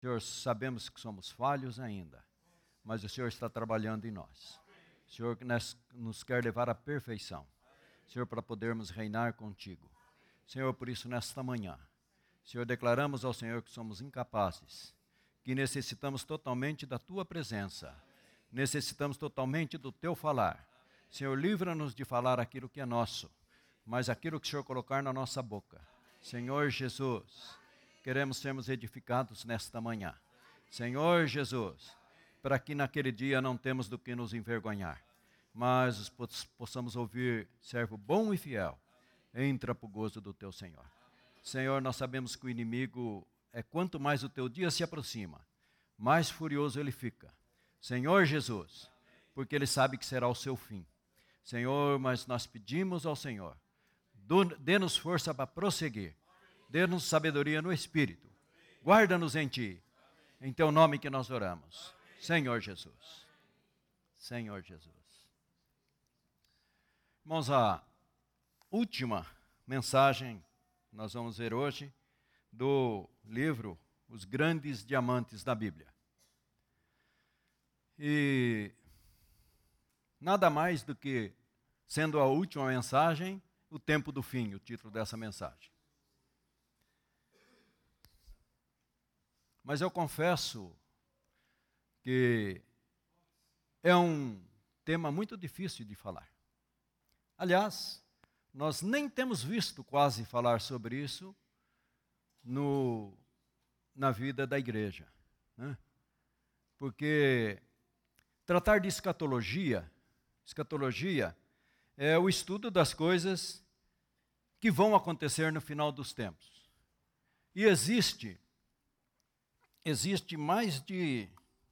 Senhor, sabemos que somos falhos ainda, mas o Senhor está trabalhando em nós. O Senhor nos quer levar à perfeição. Senhor, para podermos reinar contigo. Senhor, por isso, nesta manhã, Senhor, declaramos ao Senhor que somos incapazes, que necessitamos totalmente da Tua presença, necessitamos totalmente do Teu falar. Senhor, livra-nos de falar aquilo que é nosso, mas aquilo que o Senhor colocar na nossa boca. Senhor Jesus, queremos sermos edificados nesta manhã. Senhor Jesus, para que naquele dia não temos do que nos envergonhar, mas possamos ouvir, servo bom e fiel, entra para o gozo do Teu Senhor. Senhor, nós sabemos que o inimigo, quanto mais o Teu dia se aproxima, mais furioso ele fica. Senhor Jesus, porque ele sabe que será o seu fim. Senhor, mas nós pedimos ao Senhor, dê-nos força para prosseguir, dê-nos sabedoria no Espírito, guarda-nos em Ti, em Teu nome que nós oramos. Senhor Jesus. Senhor Jesus. Irmãos, a última mensagem nós vamos ver hoje do livro Os Grandes Diamantes da Bíblia. E nada mais do que, sendo a última mensagem, o tempo do fim, o título dessa mensagem. Mas eu confesso que é um tema muito difícil de falar. Aliás, nós nem temos visto quase falar sobre isso na vida da igreja, né? Porque tratar de escatologia é o estudo das coisas que vão acontecer no final dos tempos. E existe mais de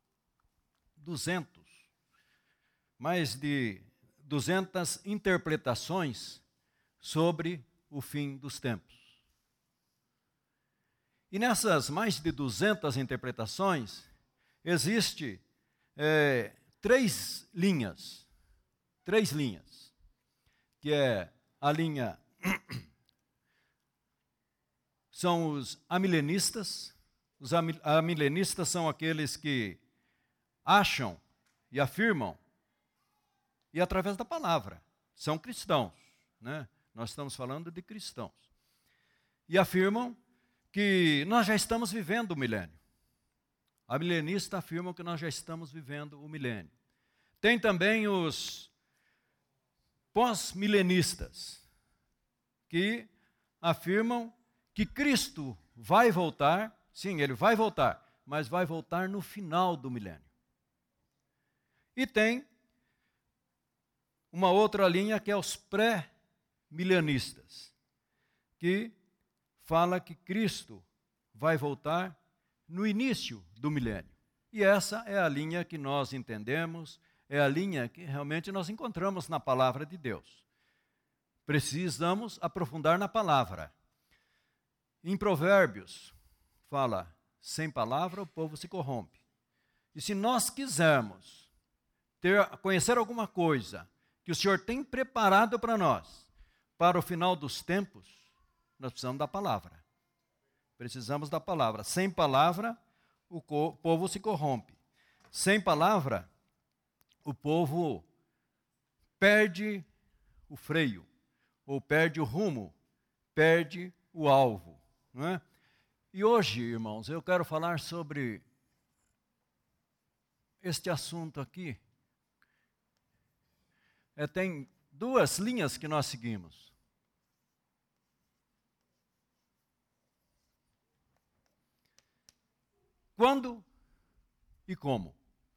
200 interpretações sobre o fim dos tempos. E nessas mais de 200 interpretações, existe três linhas, que é a linha, são os amilenistas. Os amilenistas são aqueles que acham e afirmam, e através da palavra, são cristãos, né? Nós estamos falando de cristãos. E afirmam que nós já estamos vivendo o milênio. A milenista afirma que nós já estamos vivendo o milênio. Tem também os pós-milenistas, que afirmam que Cristo vai voltar. Sim, Ele vai voltar, mas vai voltar no final do milênio. E tem uma outra linha que é os pré-milenistas, que fala que Cristo vai voltar no início do milênio. E essa é a linha que nós entendemos, é a linha que realmente nós encontramos na palavra de Deus. Precisamos aprofundar na palavra. Em Provérbios, fala, sem palavra o povo se corrompe. E se nós quisermos conhecer alguma coisa que o Senhor tem preparado para nós, para o final dos tempos, nós precisamos da palavra. Precisamos da palavra. Sem palavra, o povo se corrompe. Sem palavra, o povo perde o freio, ou perde o rumo, perde o alvo, não é? E hoje, irmãos, eu quero falar sobre este assunto aqui. Tem duas linhas que nós seguimos. Quando e como?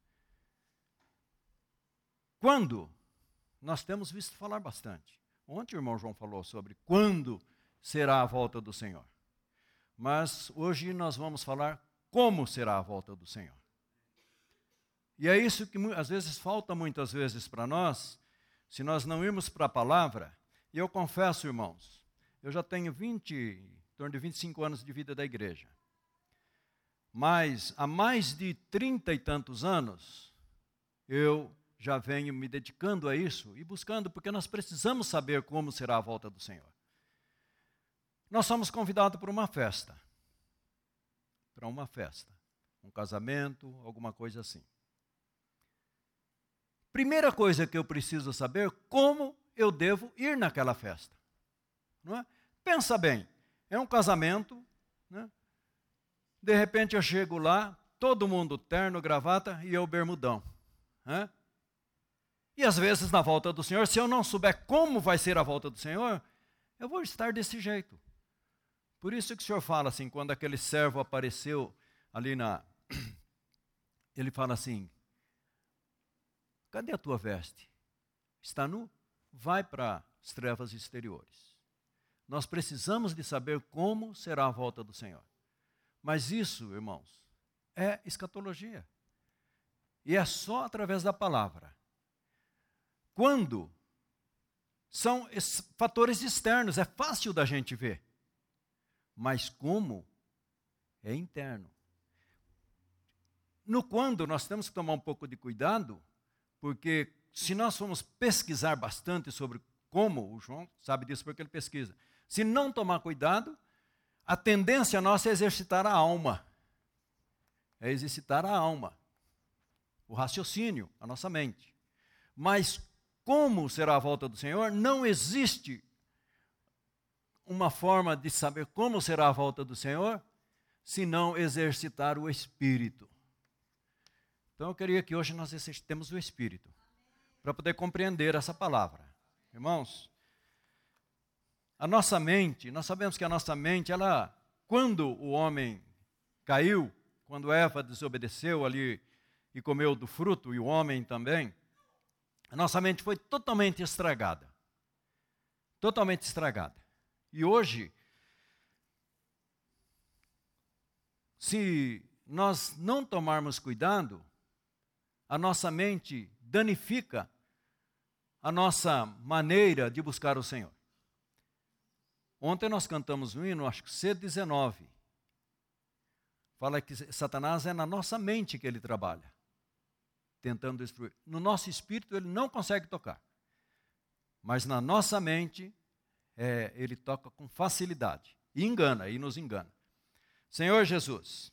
Quando? Nós temos visto falar bastante. Ontem o irmão João falou sobre quando será a volta do Senhor. Mas hoje nós vamos falar como será a volta do Senhor. E é isso que às vezes falta muitas vezes para nós, se nós não irmos para a palavra. E eu confesso, irmãos, eu já tenho em torno de 25 anos de vida da igreja. Mas há mais de 30 e tantos anos, eu já venho me dedicando a isso e buscando, porque nós precisamos saber como será a volta do Senhor. Nós somos convidados para uma festa. um casamento, alguma coisa assim. Primeira coisa que eu preciso saber, como eu devo ir naquela festa. Não é? Pensa bem, é um casamento, né? De repente eu chego lá, todo mundo terno, gravata e eu bermudão. Né? E às vezes na volta do Senhor, se eu não souber como vai ser a volta do Senhor, eu vou estar desse jeito. Por isso que o Senhor fala assim, quando aquele servo apareceu ali ele fala assim, cadê a tua veste? Está nu? Vai para as trevas exteriores. Nós precisamos de saber como será a volta do Senhor. Mas isso, irmãos, é escatologia. E é só através da palavra. Quando são fatores externos, é fácil da gente ver. Mas como é interno. No quando, nós temos que tomar um pouco de cuidado, porque se nós formos pesquisar bastante sobre como, o João sabe disso porque ele pesquisa, se não tomar cuidado, a tendência nossa é exercitar a alma. É exercitar a alma, o raciocínio, a nossa mente. Mas como será a volta do Senhor? Não existe uma forma de saber como será a volta do Senhor, se não exercitar o Espírito. Então eu queria que hoje nós exercitemos o Espírito, para poder compreender essa palavra. Irmãos, a nossa mente, nós sabemos que a nossa mente, ela, quando o homem caiu, quando Eva desobedeceu ali e comeu do fruto, e o homem também, a nossa mente foi totalmente estragada. Totalmente estragada. E hoje, se nós não tomarmos cuidado, a nossa mente danifica a nossa maneira de buscar o Senhor. Ontem nós cantamos um hino, acho que C19. Fala que Satanás é na nossa mente que ele trabalha, tentando destruir. No nosso espírito ele não consegue tocar. Mas na nossa mente, ele toca com facilidade. E engana, e nos engana. Senhor Jesus,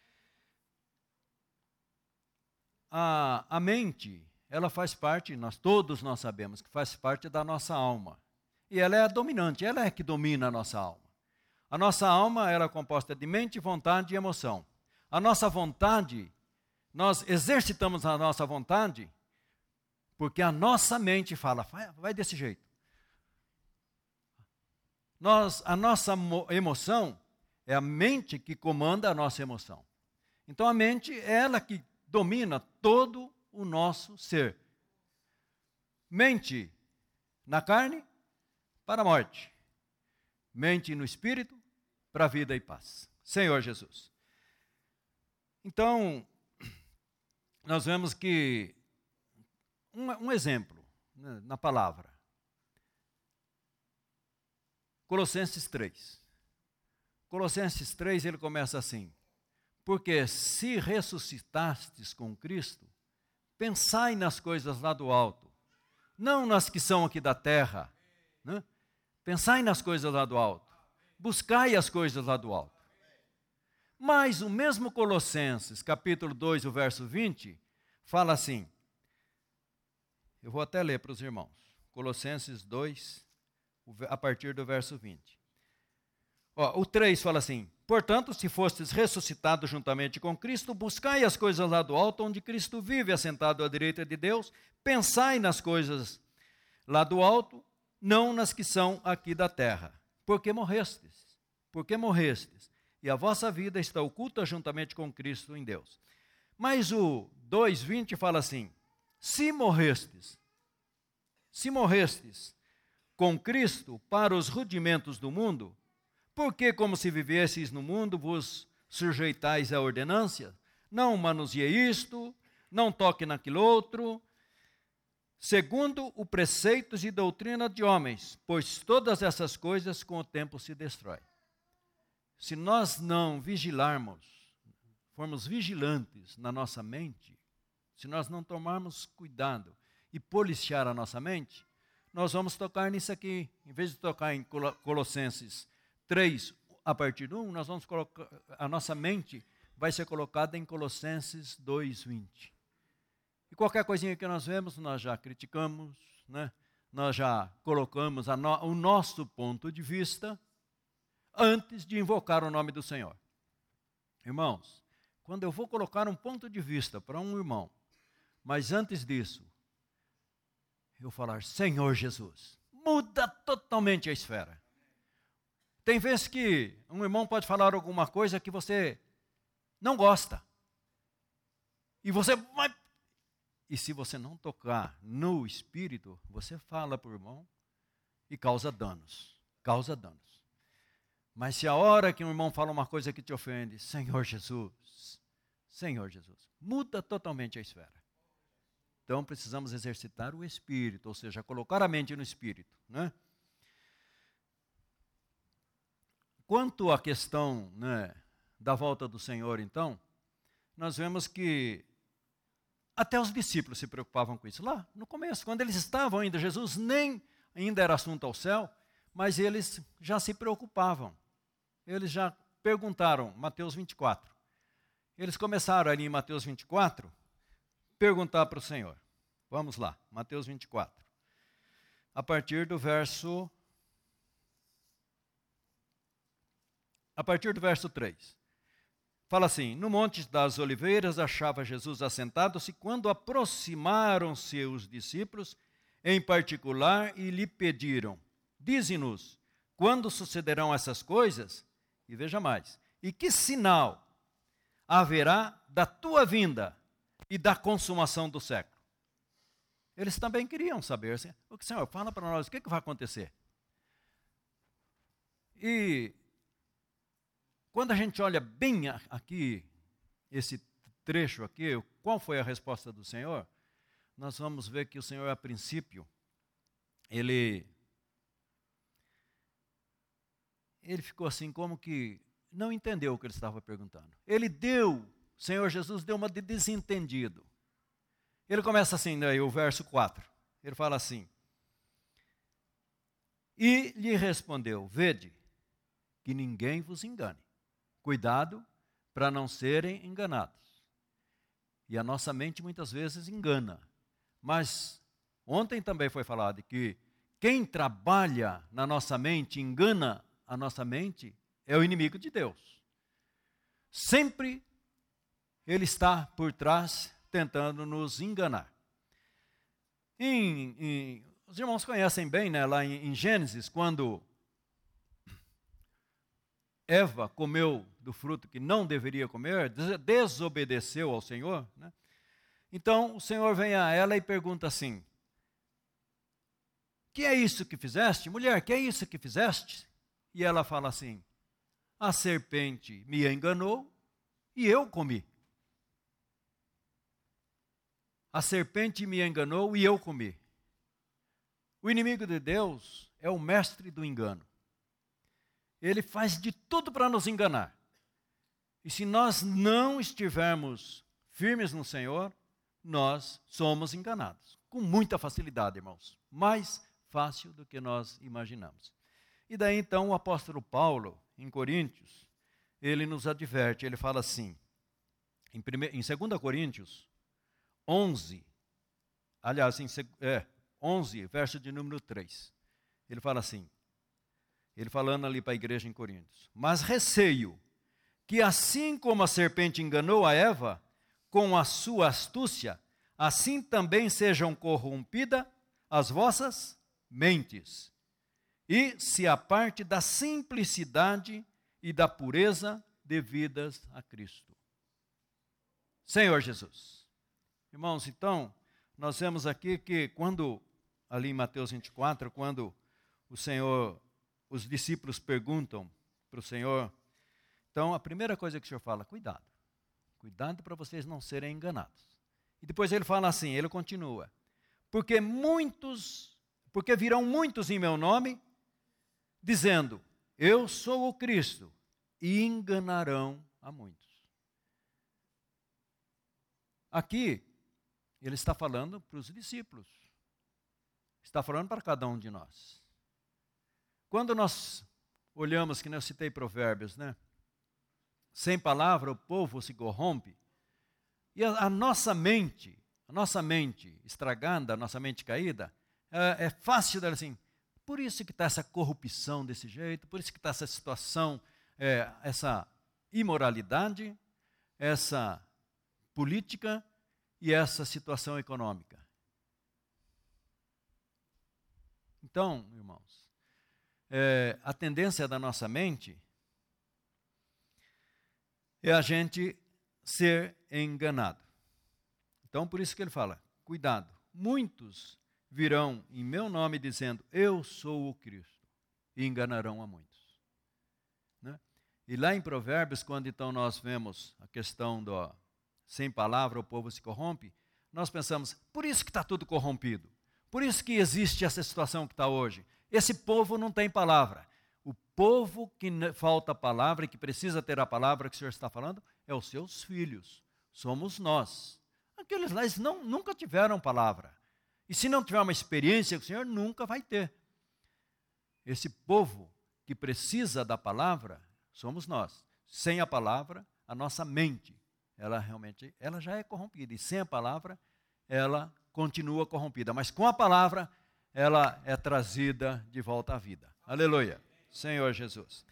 a mente, ela faz parte, todos nós sabemos que faz parte da nossa alma. E ela é a dominante, ela é que domina a nossa alma. A nossa alma ela é composta de mente, vontade e emoção. A nossa vontade, nós exercitamos a nossa vontade, porque a nossa mente fala, vai desse jeito. A nossa emoção é a mente que comanda a nossa emoção. Então a mente é ela que domina todo o nosso ser. Mente na carne, para a morte. Mente no espírito, para a vida e paz. Senhor Jesus. Então, nós vemos que, um exemplo, né, na palavra. Colossenses 3. Colossenses 3, ele começa assim. Porque se ressuscitastes com Cristo, pensai nas coisas lá do alto, não nas que são aqui da terra. Né? Pensai nas coisas lá do alto. Buscai as coisas lá do alto. Mas o mesmo Colossenses, capítulo 2, o verso 20, fala assim. Eu vou até ler para os irmãos. Colossenses 2, a partir do verso 20. O 3 fala assim. Portanto, se fostes ressuscitados juntamente com Cristo, buscai as coisas lá do alto, onde Cristo vive, assentado à direita de Deus. Pensai nas coisas lá do alto, não nas que são aqui da terra. Porque morrestes. Porque morrestes. E a vossa vida está oculta juntamente com Cristo em Deus. Mas o 2:20 fala assim. Se morrestes com Cristo para os rudimentos do mundo, porque como se vivesseis no mundo, vos sujeitais à ordenância, não manuseie isto, não toque naquilo outro, segundo os preceitos e doutrina de homens, pois todas essas coisas com o tempo se destroem. Se nós não vigilarmos, formos vigilantes na nossa mente, se nós não tomarmos cuidado e policiar a nossa mente, nós vamos tocar nisso aqui. Em vez de tocar em Colossenses 3, a partir do 1, nós vamos colocar a nossa mente vai ser colocada em Colossenses 2:20. E qualquer coisinha que nós vemos, nós já criticamos, né? Nós já colocamos o nosso ponto de vista antes de invocar o nome do Senhor. Irmãos, quando eu vou colocar um ponto de vista para um irmão, mas antes disso, eu falar, Senhor Jesus, muda totalmente a esfera. Tem vezes que um irmão pode falar alguma coisa que você não gosta. E você vai... E se você não tocar no espírito, você fala para o irmão e causa danos. Causa danos. Mas se a hora que um irmão fala uma coisa que te ofende, Senhor Jesus, muda totalmente a esfera. Então precisamos exercitar o espírito, ou seja, colocar a mente no espírito, né? Quanto à questão, né, da volta do Senhor, então, nós vemos que até os discípulos se preocupavam com isso. Lá no começo, quando eles estavam ainda, Jesus nem ainda era assunto ao céu, mas eles já se preocupavam. Eles já perguntaram, Mateus 24. Eles começaram ali em Mateus 24, perguntar para o Senhor. Vamos lá, Mateus 24. A partir do verso 3. Fala assim, no Monte das Oliveiras achava Jesus assentado-se, quando aproximaram-se os discípulos, em particular, e lhe pediram, dize-nos, quando sucederão essas coisas? E veja mais, e que sinal haverá da tua vinda e da consumação do século? Eles também queriam saber, o que, Senhor, fala para nós, o que vai acontecer? E quando a gente olha bem aqui, esse trecho aqui, qual foi a resposta do Senhor? Nós vamos ver que o Senhor, a princípio, ele ficou assim como que não entendeu o que ele estava perguntando. O Senhor Jesus deu uma de desentendido. Ele começa assim, daí, o verso 4. Ele fala assim, e lhe respondeu, vede, que ninguém vos engane. Cuidado para não serem enganados. E a nossa mente muitas vezes engana. Mas ontem também foi falado que quem trabalha na nossa mente, engana a nossa mente, é o inimigo de Deus. Sempre ele está por trás tentando nos enganar. Os irmãos conhecem bem, né, lá em Gênesis, quando Eva comeu do fruto que não deveria comer, desobedeceu ao Senhor, né? Então o Senhor vem a ela e pergunta assim, que é isso que fizeste? Mulher, que é isso que fizeste? E ela fala assim, a serpente me enganou e eu comi. A serpente me enganou e eu comi. O inimigo de Deus é o mestre do engano. Ele faz de tudo para nos enganar. E se nós não estivermos firmes no Senhor, nós somos enganados. Com muita facilidade, irmãos. Mais fácil do que nós imaginamos. E daí então o apóstolo Paulo, em Coríntios, ele nos adverte, ele fala assim, em 2 Coríntios 11, aliás, 11, verso de número 3, ele fala assim, ele falando ali para a igreja em Coríntios, mas receio que assim como a serpente enganou a Eva, com a sua astúcia, assim também sejam corrompidas as vossas mentes, e se aparte da simplicidade e da pureza devidas a Cristo. Senhor Jesus. Irmãos, então, nós vemos aqui que quando, ali em Mateus 24, quando os discípulos perguntam para o Senhor, então a primeira coisa que o Senhor fala, cuidado para vocês não serem enganados. E depois ele fala assim, ele continua, porque virão muitos em meu nome, dizendo, eu sou o Cristo, e enganarão a muitos. Aqui, ele está falando para os discípulos, está falando para cada um de nós. Quando nós olhamos, que eu citei Provérbios, né? sem palavra o povo se corrompe. E a nossa mente estragada, a nossa mente caída, é fácil dela assim, por isso que está essa corrupção desse jeito, por isso que está essa situação, essa imoralidade, essa política e essa situação econômica. Então, irmãos, a tendência da nossa mente é a gente ser enganado. Então, por isso que ele fala, cuidado, muitos virão em meu nome dizendo, eu sou o Cristo, e enganarão a muitos. Né? E lá em Provérbios, quando então nós vemos a questão do sem palavra o povo se corrompe, nós pensamos, por isso que está tudo corrompido, por isso que existe essa situação que está hoje. Esse povo não tem palavra. O povo que falta palavra e que precisa ter a palavra que o Senhor está falando é os seus filhos, somos nós. Aqueles lá nunca tiveram palavra. E se não tiver uma experiência com o Senhor, nunca vai ter. Esse povo que precisa da palavra, somos nós. Sem a palavra, a nossa mente, ela já é corrompida. E sem a palavra, ela continua corrompida. Mas com a palavra, ela é trazida de volta à vida. Aleluia. Senhor Jesus.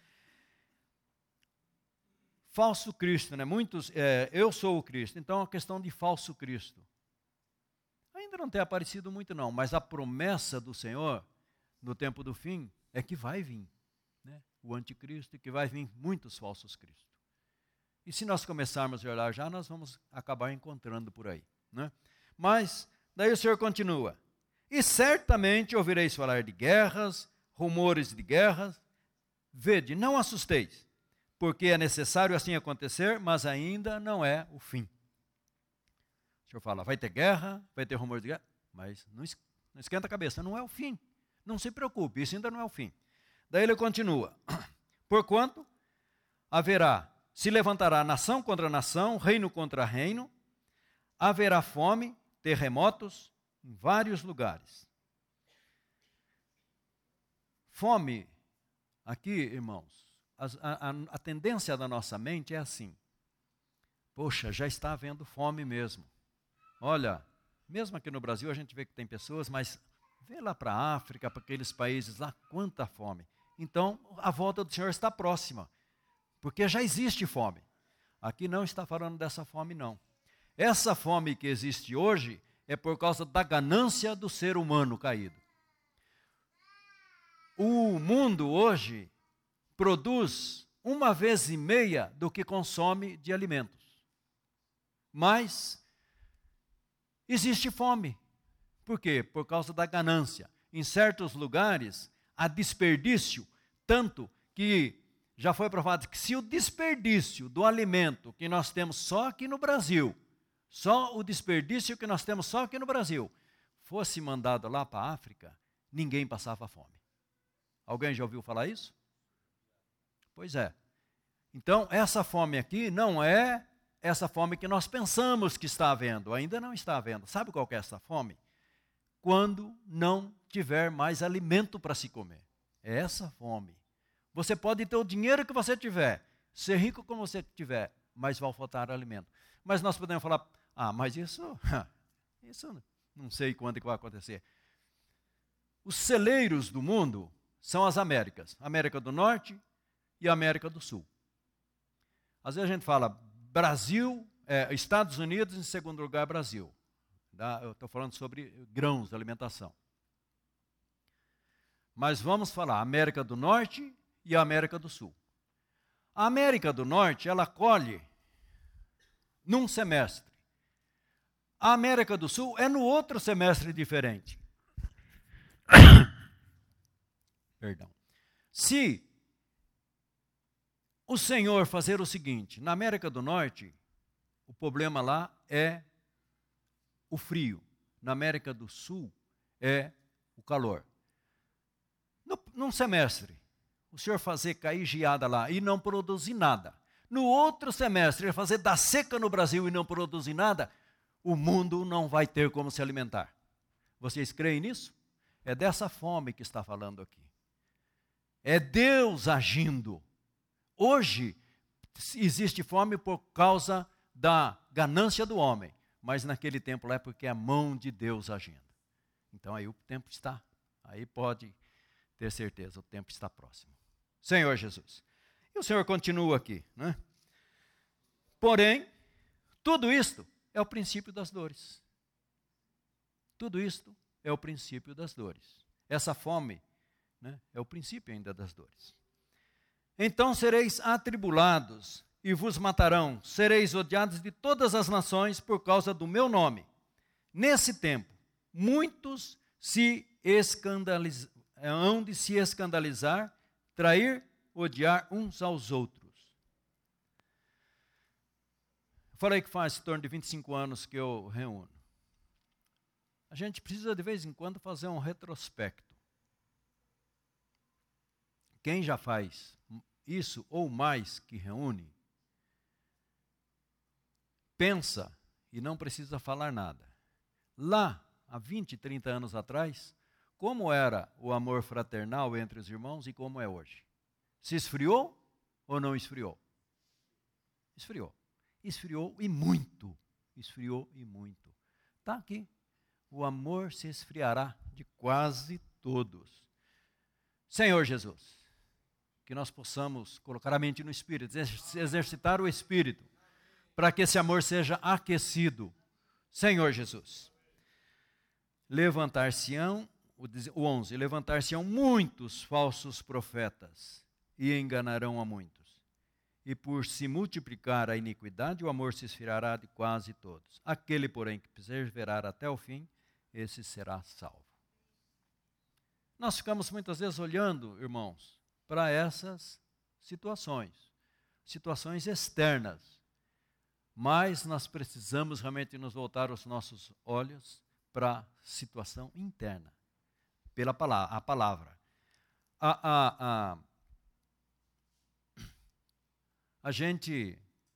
Falso Cristo, né? Muitos, eu sou o Cristo. Então, a questão de falso Cristo. Ainda não tem aparecido muito não, mas a promessa do Senhor, no tempo do fim, é que vai vir, né? O anticristo e que vai vir muitos falsos cristos. E se nós começarmos a olhar já, nós vamos acabar encontrando por aí, né? Mas, daí o Senhor continua, e certamente ouvireis falar de guerras, rumores de guerras, vede, não assusteis, porque é necessário assim acontecer, mas ainda não é o fim. O Senhor fala, vai ter guerra, vai ter rumor de guerra, mas não esquenta a cabeça, não é o fim. Não se preocupe, isso ainda não é o fim. Daí ele continua, porquanto se levantará nação contra nação, reino contra reino, haverá fome, terremotos em vários lugares. Fome, aqui, irmãos, a tendência da nossa mente é assim, poxa, já está havendo fome mesmo. Olha, mesmo aqui no Brasil a gente vê que tem pessoas, mas vê lá para a África, para aqueles países lá, quanta fome. Então, a volta do Senhor está próxima, porque já existe fome. Aqui não está falando dessa fome, não. Essa fome que existe hoje é por causa da ganância do ser humano caído. O mundo hoje produz 1,5 vezes do que consome de alimentos. Mas existe fome. Por quê? Por causa da ganância. Em certos lugares, há desperdício, tanto que já foi provado que se o desperdício do alimento que nós temos só aqui no Brasil, só o desperdício que nós temos só aqui no Brasil, fosse mandado lá para a África, ninguém passava fome. Alguém já ouviu falar isso? Pois é. Então, essa fome aqui não é essa fome que nós pensamos que está havendo, ainda não está havendo. Sabe qual que é essa fome? Quando não tiver mais alimento para se comer. É essa fome. Você pode ter o dinheiro que você tiver, ser rico como você tiver, mas vai faltar alimento. Mas nós podemos falar, mas isso não sei quando que vai acontecer. Os celeiros do mundo são as Américas, América do Norte e América do Sul. Às vezes a gente fala Brasil, Estados Unidos, em segundo lugar Brasil. Eu estou falando sobre grãos, alimentação. Mas vamos falar América do Norte e América do Sul. A América do Norte, ela colhe num semestre. A América do Sul é no outro semestre diferente. Perdão. Se o Senhor fazer o seguinte, na América do Norte, o problema lá é o frio. Na América do Sul é o calor. Num semestre, o Senhor fazer cair geada lá e não produzir nada. No outro semestre, ele fazer dar seca no Brasil e não produzir nada, o mundo não vai ter como se alimentar. Vocês creem nisso? É dessa fome que está falando aqui. É Deus agindo. Hoje, existe fome por causa da ganância do homem, mas naquele tempo lá é porque é a mão de Deus agindo. Então aí o tempo está, aí pode ter certeza, o tempo está próximo. Senhor Jesus. E o Senhor continua aqui, né? Porém, tudo isto é o princípio das dores. Tudo isto é o princípio das dores. Essa fome, né, é o princípio ainda das dores. Então sereis atribulados e vos matarão, sereis odiados de todas as nações por causa do meu nome. Nesse tempo, muitos hão de se escandalizar, trair, odiar uns aos outros. Falei que faz em torno de 25 anos que eu reúno. A gente precisa de vez em quando fazer um retrospecto. Quem já faz isso ou mais que reúne, pensa e não precisa falar nada. Lá, há 20, 30 anos atrás, como era o amor fraternal entre os irmãos e como é hoje? Se esfriou ou não esfriou? Esfriou. Esfriou e muito. Esfriou e muito. Está aqui. O amor se esfriará de quase todos. Senhor Jesus, que nós possamos colocar a mente no Espírito, exercitar o Espírito, para que esse amor seja aquecido. Senhor Jesus. Levantar-se-ão, o 11, levantar-se-ão muitos falsos profetas e enganarão a muitos. E por se multiplicar a iniquidade, o amor se esfriará de quase todos. Aquele, porém, que perseverar até o fim, esse será salvo. Nós ficamos muitas vezes olhando, irmãos, para essas situações externas, mas nós precisamos realmente nos voltar os nossos olhos para a situação interna, pela palavra, a palavra. A gente,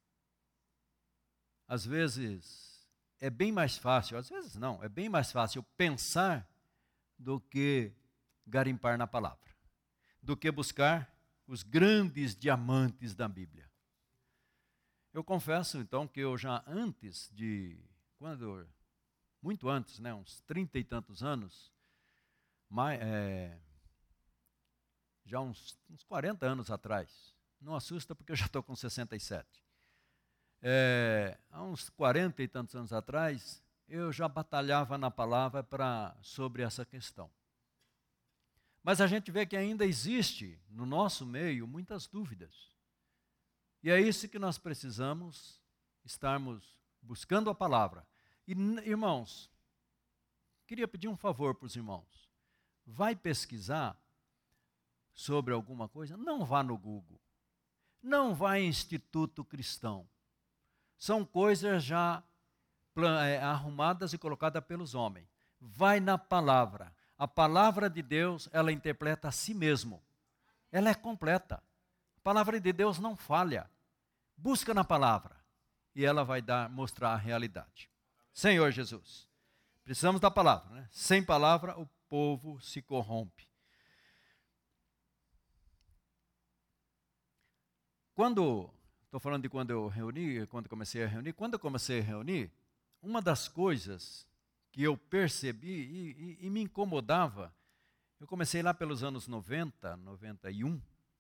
às vezes, é bem mais fácil, às vezes não, é bem mais fácil pensar do que garimpar na palavra, do que buscar os grandes diamantes da Bíblia. Eu confesso, então, que eu já antes de, muito antes, né, uns 30 e tantos anos, já uns 40 anos atrás, não assusta porque eu já estou com 67. Há uns 40 e tantos anos atrás, eu já batalhava na palavra sobre essa questão. Mas a gente vê que ainda existe no nosso meio muitas dúvidas. E é isso que nós precisamos estarmos buscando a palavra. E, irmãos, queria pedir um favor para os irmãos. Vai pesquisar sobre alguma coisa? Não vá no Google. Não vá em Instituto Cristão. São coisas já arrumadas e colocadas pelos homens. Vai na palavra. A palavra de Deus, ela interpreta a si mesmo. Ela é completa. A palavra de Deus não falha. Busca na palavra e ela vai mostrar a realidade. Senhor Jesus, precisamos da palavra, né? Sem palavra o povo se corrompe. Estou falando de quando eu comecei a reunir, uma das coisas que eu percebi e me incomodava, eu comecei lá pelos anos 90, 91,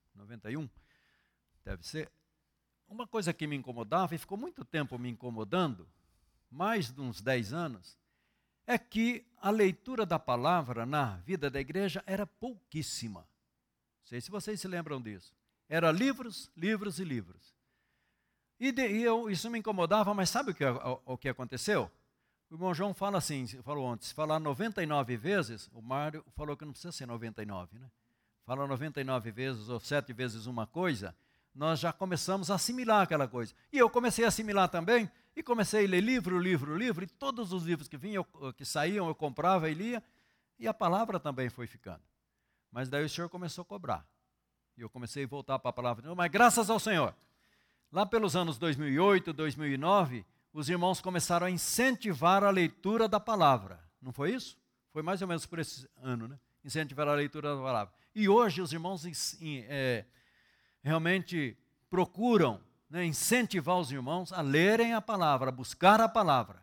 deve ser. Uma coisa que me incomodava, e ficou muito tempo me incomodando, mais de uns 10 anos, é que a leitura da palavra na vida da igreja era pouquíssima. Não sei se vocês se lembram disso. Era livros, livros e livros. Isso me incomodava, mas sabe o que aconteceu? O irmão João fala assim, falou ontem, se falar 99 vezes, o Mário falou que não precisa ser 99, né? Fala 99 vezes ou 7 vezes uma coisa, nós já começamos a assimilar aquela coisa. E eu comecei a assimilar também, e comecei a ler livro, e todos os livros que saíam eu comprava e lia, e a palavra também foi ficando. Mas daí o Senhor começou a cobrar. E eu comecei a voltar para a palavra de novo, mas graças ao Senhor. Lá pelos anos 2008, 2009, os irmãos começaram a incentivar a leitura da palavra. Não foi isso? Foi mais ou menos por esse ano, né? Incentivar a leitura da palavra. E hoje os irmãos realmente procuram né, incentivar os irmãos a lerem a palavra, a buscar a palavra.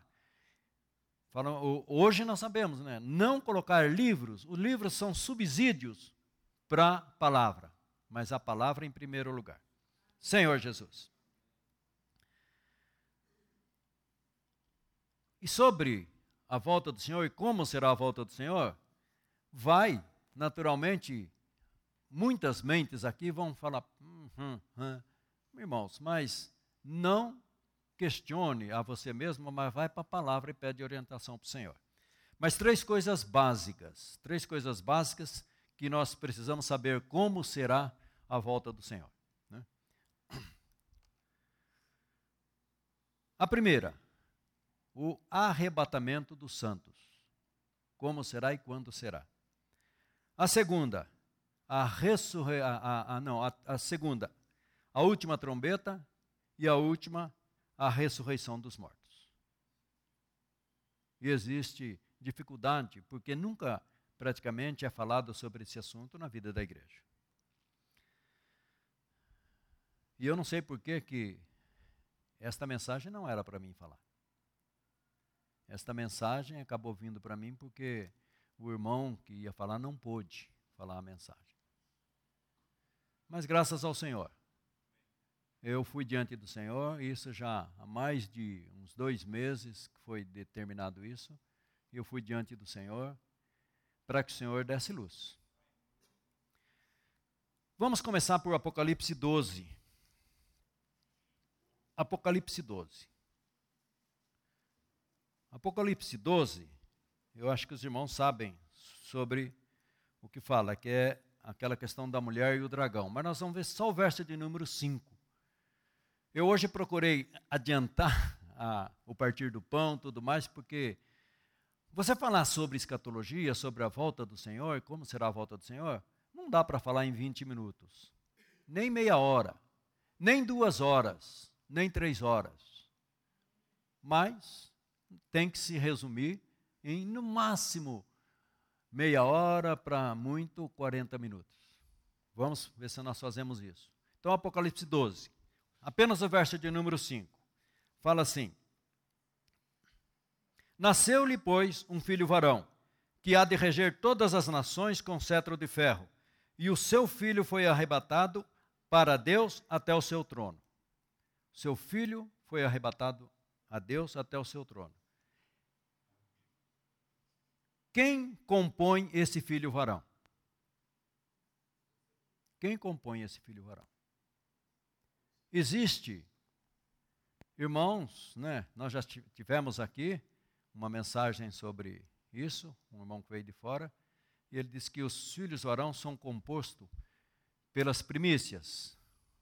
Hoje nós sabemos, né, não colocar livros, os livros são subsídios para a palavra, mas a palavra em primeiro lugar. Senhor Jesus. E sobre a volta do Senhor e como será a volta do Senhor, vai, naturalmente, muitas mentes aqui vão falar, irmãos, mas não questione a você mesmo, mas vai para a palavra e pede orientação para o Senhor. Mas três coisas básicas que nós precisamos saber como será a volta do Senhor. Né? A primeira, o arrebatamento dos santos. Como será e quando será. A segunda, a segunda, a última trombeta e a última, a ressurreição dos mortos. E existe dificuldade, porque nunca praticamente é falado sobre esse assunto na vida da igreja. E eu não sei por que esta mensagem não era para mim falar. Esta mensagem acabou vindo para mim porque o irmão que ia falar não pôde falar a mensagem. Mas graças ao Senhor, eu fui diante do Senhor, isso já há mais de uns 2 meses que foi determinado isso, e eu fui diante do Senhor para que o Senhor desse luz. Vamos começar por Apocalipse 12. Apocalipse 12. Apocalipse 12, eu acho que os irmãos sabem sobre o que fala, que é aquela questão da mulher e o dragão. Mas nós vamos ver só o verso de número 5. Eu hoje procurei adiantar o partir do pão, tudo mais, porque você falar sobre escatologia, sobre a volta do Senhor, como será a volta do Senhor, não dá para falar em 20 minutos, nem meia hora, nem 2 horas, nem 3 horas. Mas tem que se resumir em, no máximo, meia hora, para muito, 40 minutos. Vamos ver se nós fazemos isso. Então, Apocalipse 12. Apenas o verso de número 5. Fala assim: Nasceu-lhe, pois, um filho varão, que há de reger todas as nações com cetro de ferro. E o seu filho foi arrebatado para Deus até o seu trono. Seu filho foi arrebatado a Deus até o seu trono. Quem compõe esse filho varão? Quem compõe esse filho varão? Existe, irmãos, né? Nós já tivemos aqui uma mensagem sobre isso, um irmão que veio de fora, e ele disse que os filhos varão são compostos pelas primícias.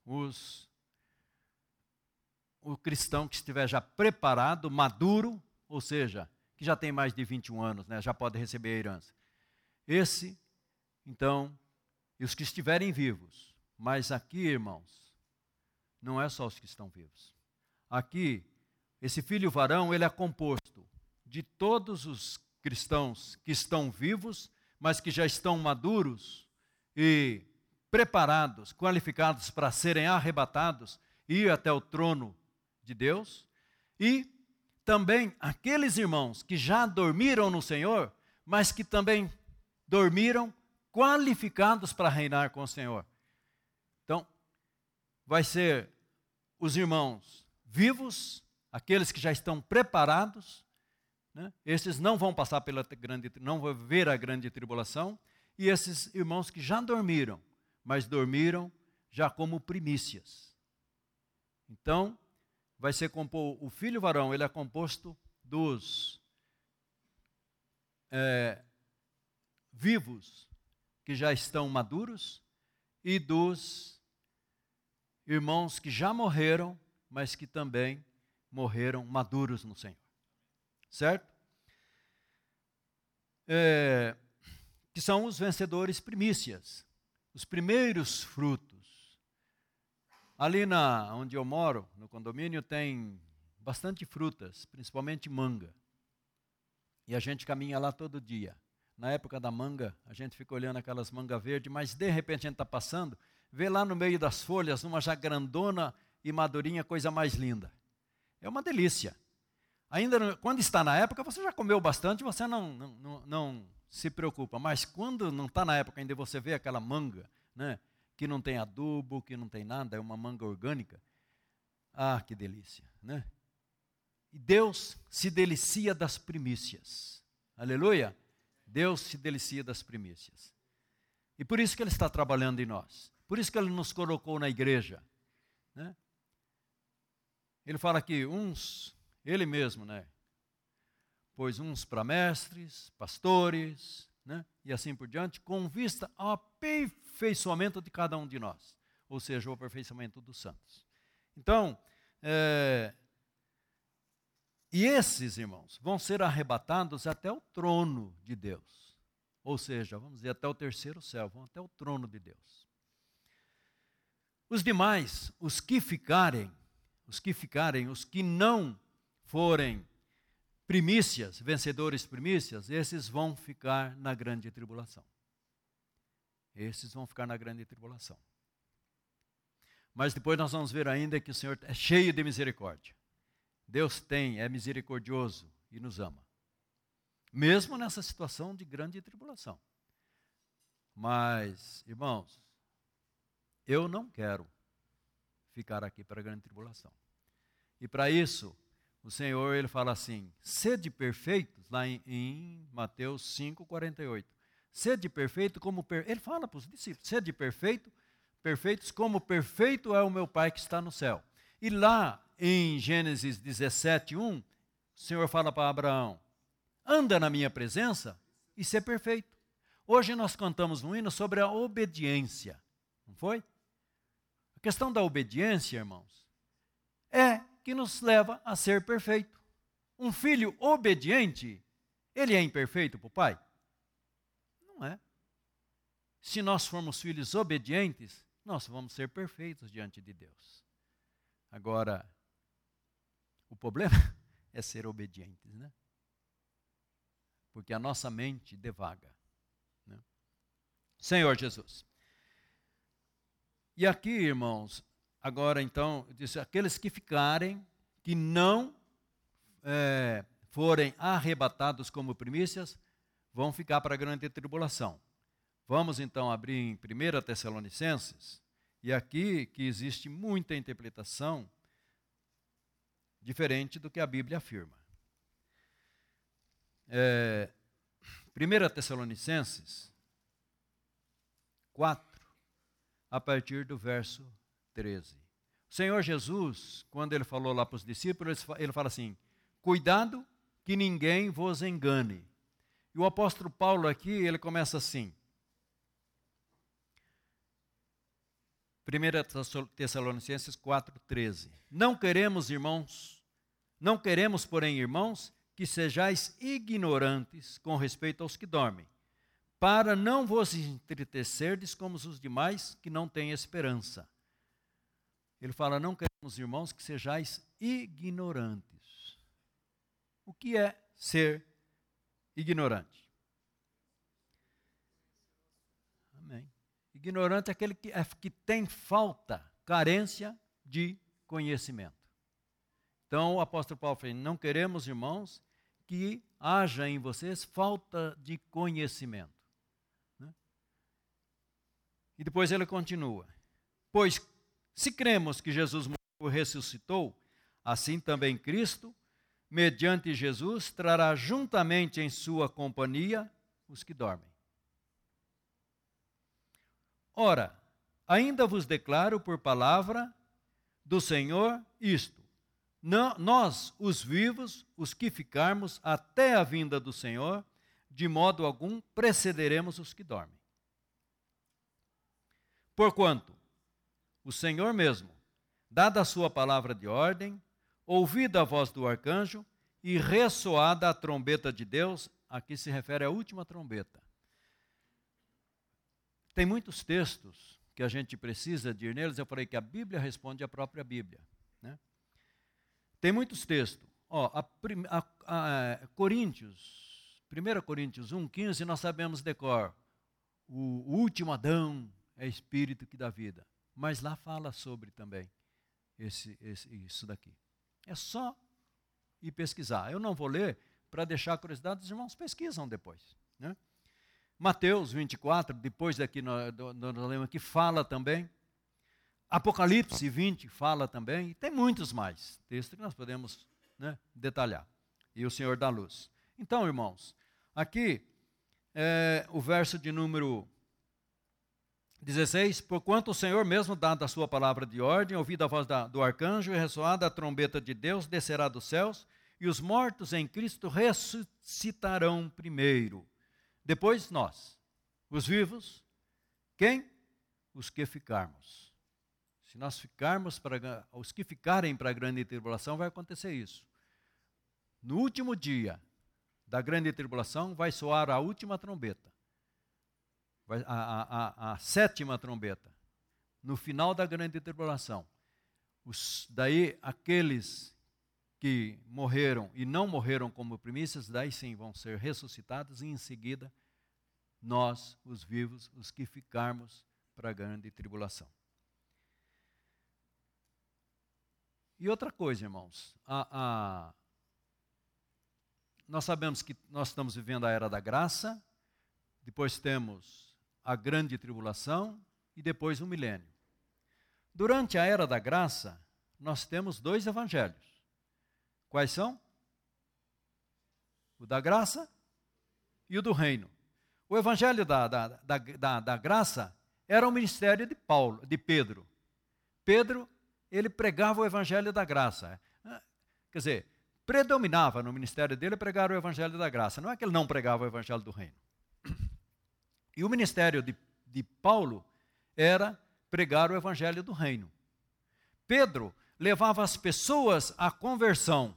O cristão que estiver já preparado, maduro, ou seja, que já tem mais de 21 anos, né, já pode receber a herança. Esse, então, e os que estiverem vivos. Mas aqui, irmãos, não é só os que estão vivos. Aqui, esse filho varão, ele é composto de todos os cristãos que estão vivos, mas que já estão maduros e preparados, qualificados para serem arrebatados e ir até o trono de Deus, e também aqueles irmãos que já dormiram no Senhor, mas que também dormiram qualificados para reinar com o Senhor. Então, vai ser os irmãos vivos, aqueles que já estão preparados, né? Esses não vão passar não vão ver a grande tribulação, e esses irmãos que já dormiram, mas dormiram já como primícias. Então, vai ser o filho varão, ele é composto dos vivos, que já estão maduros, e dos irmãos que já morreram, mas que também morreram maduros no Senhor. Certo? Que são os vencedores primícias, os primeiros frutos. Ali onde eu moro, no condomínio, tem bastante frutas, principalmente manga. E a gente caminha lá todo dia. Na época da manga, a gente fica olhando aquelas mangas verdes, mas de repente a gente está passando, vê lá no meio das folhas, uma já grandona, e madurinha, coisa mais linda. É uma delícia. Ainda quando está na época, você já comeu bastante, você não se preocupa. Mas quando não está na época ainda, você vê aquela manga, né, que não tem adubo, que não tem nada, é uma manga orgânica. Ah, que delícia, né? E Deus se delicia das primícias. Aleluia! Deus se delicia das primícias. E por isso que Ele está trabalhando em nós. Por isso que Ele nos colocou na igreja, né? Ele fala aqui, Ele mesmo, né? Pôs uns para mestres, pastores, né? E assim por diante, com vista ao aperfeiçoamento de cada um de nós. Ou seja, o aperfeiçoamento dos santos. Então, e esses, irmãos, vão ser arrebatados até o trono de Deus. Ou seja, vamos dizer, até o terceiro céu, vão até o trono de Deus. Os demais, os que não forem primícias, vencedores primícias, esses vão ficar na grande tribulação. Esses vão ficar na grande tribulação. Mas depois nós vamos ver ainda que o Senhor é cheio de misericórdia. Deus é misericordioso e nos ama. Mesmo nessa situação de grande tribulação. Mas, irmãos, eu não quero ficar aqui para a grande tribulação. E para isso, o Senhor, Ele fala assim, sede perfeitos, lá em Mateus 5:48. Sede perfeito como... Ele fala para os discípulos, sede perfeitos como perfeito é o meu Pai que está no céu. E lá em Gênesis 17:1, o Senhor fala para Abraão, anda na minha presença e ser perfeito. Hoje nós cantamos um hino sobre a obediência, não foi? A questão da obediência, irmãos, é que nos leva a ser perfeito. Um filho obediente, ele é imperfeito para o pai? Não é. Se nós formos filhos obedientes, nós vamos ser perfeitos diante de Deus. Agora, o problema é ser obedientes, né? Porque a nossa mente devaga, né? Senhor Jesus. E aqui, irmãos, agora então, diz, aqueles que não forem arrebatados como primícias, vão ficar para a grande tribulação. Vamos então abrir em 1 Tessalonicenses, e aqui que existe muita interpretação diferente do que a Bíblia afirma. 1 Tessalonicenses 4, a partir do verso 13. O Senhor Jesus, quando Ele falou lá para os discípulos, Ele fala assim, cuidado que ninguém vos engane. E o apóstolo Paulo aqui, ele começa assim, 1 Tessalonicenses 4:13. Não queremos, porém, irmãos, que sejais ignorantes com respeito aos que dormem, para não vos entristecerdes como os demais que não têm esperança. Ele fala, não queremos, irmãos, que sejais ignorantes. O que é ser ignorante? Amém. Ignorante é aquele que tem falta, carência de conhecimento. Então, o apóstolo Paulo fala, não queremos, irmãos, que haja em vocês falta de conhecimento. Né? E depois ele continua, pois se cremos que Jesus morreu e ressuscitou, assim também Cristo, mediante Jesus, trará juntamente em sua companhia os que dormem. Ora, ainda vos declaro por palavra do Senhor isto, nós, os vivos, os que ficarmos até a vinda do Senhor, de modo algum precederemos os que dormem. Porquanto, o Senhor mesmo, dada a sua palavra de ordem, ouvida a voz do arcanjo e ressoada a trombeta de Deus, aqui se refere à última trombeta. Tem muitos textos que a gente precisa de ir neles, eu falei que a Bíblia responde à própria Bíblia, né? Tem muitos textos. Coríntios, 1 Coríntios 1:15, nós sabemos de cor. O último Adão é espírito que dá vida. Mas lá fala sobre também isso daqui. É só ir pesquisar. Eu não vou ler para deixar a curiosidade, os irmãos pesquisam depois, né? Mateus 24, depois daqui nós lemos aqui, fala também. Apocalipse 20 fala também. E tem muitos mais textos que nós podemos, né, detalhar. E o Senhor dá luz. Então, irmãos, aqui o verso de número 16. Porquanto o Senhor mesmo, dada a sua palavra de ordem, ouvida a voz do arcanjo e ressoada a trombeta de Deus, descerá dos céus, e os mortos em Cristo ressuscitarão primeiro. Depois nós, os vivos, quem? Os que ficarmos. Se nós ficarmos, os que ficarem para a grande tribulação, vai acontecer isso. No último dia da grande tribulação, vai soar a última trombeta. A sétima trombeta. No final da grande tribulação. Daí aqueles que morreram e não morreram como primícias, daí sim vão ser ressuscitados, e em seguida nós, os vivos, os que ficarmos para a grande tribulação. E outra coisa, irmãos, nós sabemos que nós estamos vivendo a era da graça, depois temos a grande tribulação e depois o milênio. Durante a era da graça, nós temos 2 evangelhos. Quais são? O da graça e o do reino. O evangelho da graça era o ministério de Pedro. Pedro, ele pregava o evangelho da graça. Quer dizer, predominava no ministério dele pregar o evangelho da graça. Não é que ele não pregava o evangelho do reino. E o ministério de Paulo era pregar o evangelho do reino. Pedro levava as pessoas à conversão.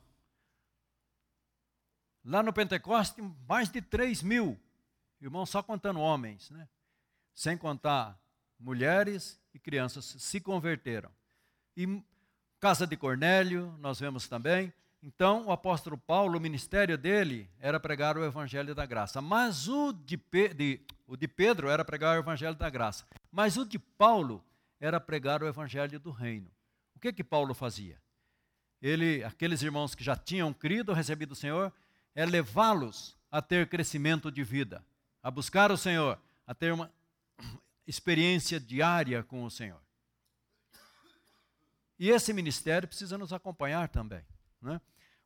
Lá no Pentecoste, mais de 3.000, irmãos, só contando homens, né? Sem contar mulheres e crianças, se converteram. E casa de Cornélio, nós vemos também. Então, o apóstolo Paulo, o ministério dele era pregar o evangelho da graça. Mas o de Pedro era pregar o evangelho da graça. Mas o de Paulo era pregar o evangelho do reino. O que Paulo fazia? Aqueles irmãos que já tinham crido, recebido o Senhor, é levá-los a ter crescimento de vida, a buscar o Senhor, a ter uma experiência diária com o Senhor. E esse ministério precisa nos acompanhar também, né?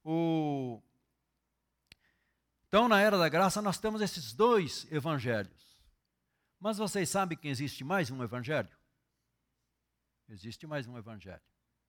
Então, na era da graça, nós temos esses 2 evangelhos. Mas vocês sabem que existe mais um evangelho? Existe mais um evangelho.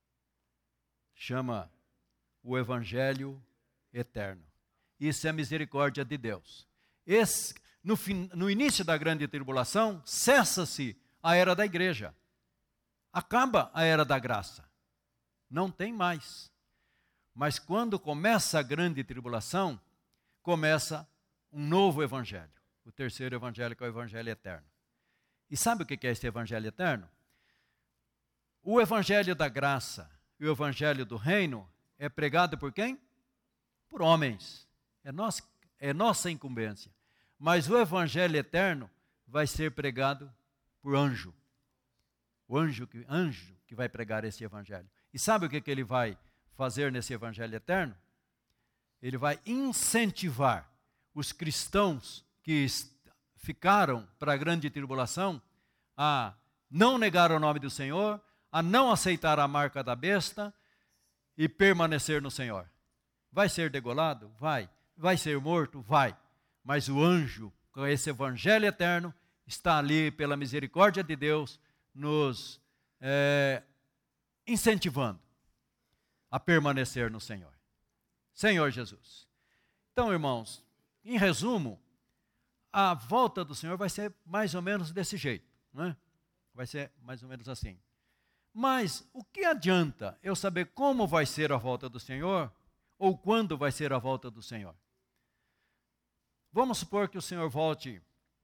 Chama o evangelho eterno. Isso é a misericórdia de Deus. No início da grande tribulação, cessa-se a era da igreja. Acaba a era da graça. Não tem mais. Mas quando começa a grande tribulação, começa um novo evangelho. O terceiro evangelho, que é o evangelho eterno. E sabe o que é esse evangelho eterno? O evangelho da graça e o evangelho do reino é pregado por quem? Por homens. É nossa incumbência. Mas o evangelho eterno vai ser pregado por anjo. O anjo que vai pregar esse evangelho. E sabe o que ele vai fazer nesse evangelho eterno? Ele vai incentivar os cristãos que ficaram para a grande tribulação a não negar o nome do Senhor, a não aceitar a marca da besta e permanecer no Senhor. Vai ser degolado? Vai. Vai ser morto? Vai. Mas o anjo, com esse evangelho eterno, está ali pela misericórdia de Deus, nos incentivando a permanecer no Senhor. Senhor Jesus. Então, irmãos, em resumo, a volta do Senhor vai ser mais ou menos desse jeito, não é? Vai ser mais ou menos assim. Mas o que adianta eu saber como vai ser a volta do Senhor ou quando vai ser a volta do Senhor? Vamos supor que o Senhor volte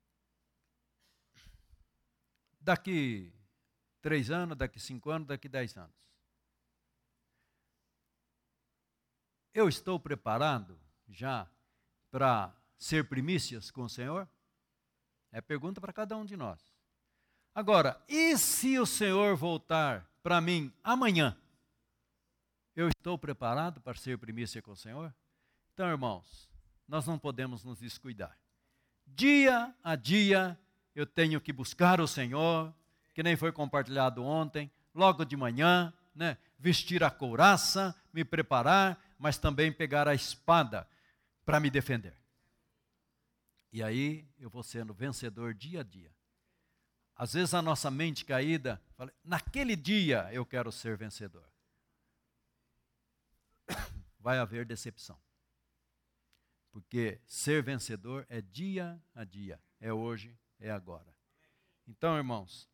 daqui 3 anos, daqui 5 anos, daqui 10 anos. Eu estou preparado já para ser primícias com o Senhor? É pergunta para cada um de nós. Agora, e se o Senhor voltar para mim amanhã? Eu estou preparado para ser primícia com o Senhor? Então, irmãos, nós não podemos nos descuidar. Dia a dia eu tenho que buscar o Senhor, que nem foi compartilhado ontem, logo de manhã, né? Vestir a couraça, me preparar, mas também pegar a espada para me defender. E aí eu vou sendo vencedor dia a dia. Às vezes a nossa mente caída, fala, naquele dia eu quero ser vencedor. Vai haver decepção. Porque ser vencedor é dia a dia, é hoje, é agora. Então, irmãos,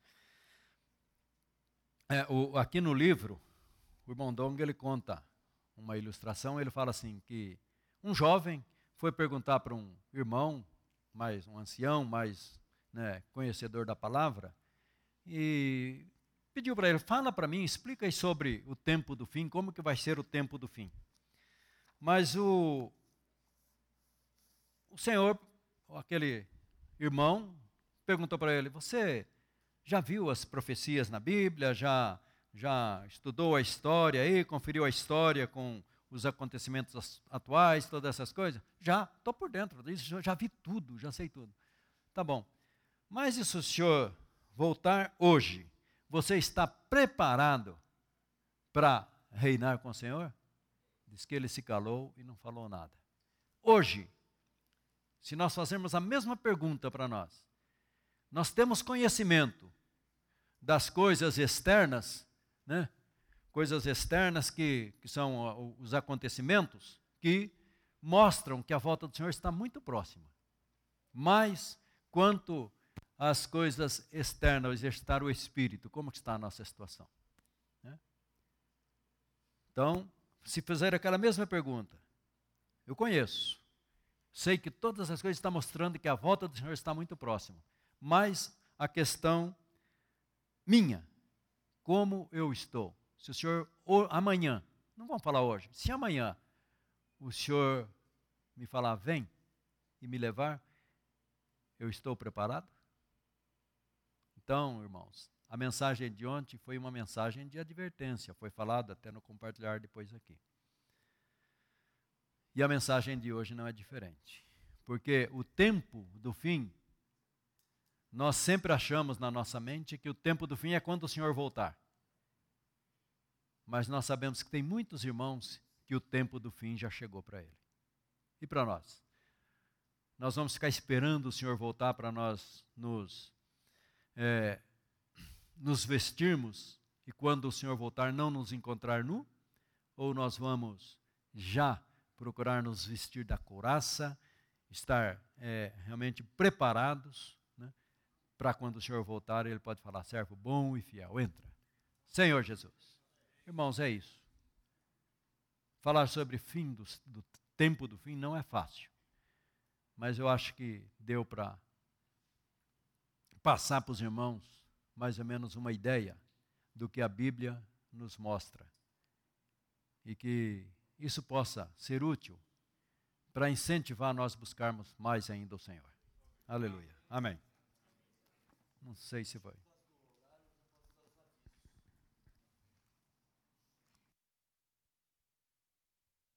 aqui no livro, o irmão Dong, ele conta uma ilustração, ele fala assim, que um jovem foi perguntar para um irmão, um ancião, mais conhecedor da palavra, e pediu para ele, fala para mim, explica aí sobre o tempo do fim, como que vai ser o tempo do fim. Mas o Senhor, aquele irmão, perguntou para ele, você já viu as profecias na Bíblia, já estudou a história aí, conferiu a história com os acontecimentos atuais, todas essas coisas? Já, estou por dentro disso, já vi tudo, já sei tudo. Tá bom, mas e se o senhor voltar hoje, você está preparado para reinar com o Senhor? Diz que ele se calou e não falou nada. Hoje, se nós fazermos a mesma pergunta para nós temos conhecimento das coisas externas, né? Coisas externas que são os acontecimentos que mostram que a volta do Senhor está muito próxima. Mas, quanto às coisas externas, exercitar o Espírito, como está a nossa situação? Né? Então, se fizer aquela mesma pergunta, eu conheço, sei que todas as coisas estão mostrando que a volta do Senhor está muito próxima, mas a questão minha, como eu estou? Se o Senhor, amanhã, não vamos falar hoje, se amanhã o Senhor me falar, vem e me levar, eu estou preparado? Então, irmãos, a mensagem de ontem foi uma mensagem de advertência, foi falado até no compartilhar depois aqui. E a mensagem de hoje não é diferente, porque o tempo do fim, nós sempre achamos na nossa mente que o tempo do fim é quando o Senhor voltar. Mas nós sabemos que tem muitos irmãos que o tempo do fim já chegou para ele. E para nós? Nós vamos ficar esperando o Senhor voltar para nós nos vestirmos e quando o Senhor voltar não nos encontrar nu? Ou nós vamos já procurar nos vestir da couraça, estar realmente preparados, né, para quando o Senhor voltar ele pode falar, servo bom e fiel, entra. Senhor Jesus. Irmãos, é isso. Falar sobre fim do tempo do fim não é fácil. Mas eu acho que deu para passar para os irmãos mais ou menos uma ideia do que a Bíblia nos mostra. E que isso possa ser útil para incentivar nós buscarmos mais ainda o Senhor. Aleluia. Amém. Não sei se vai.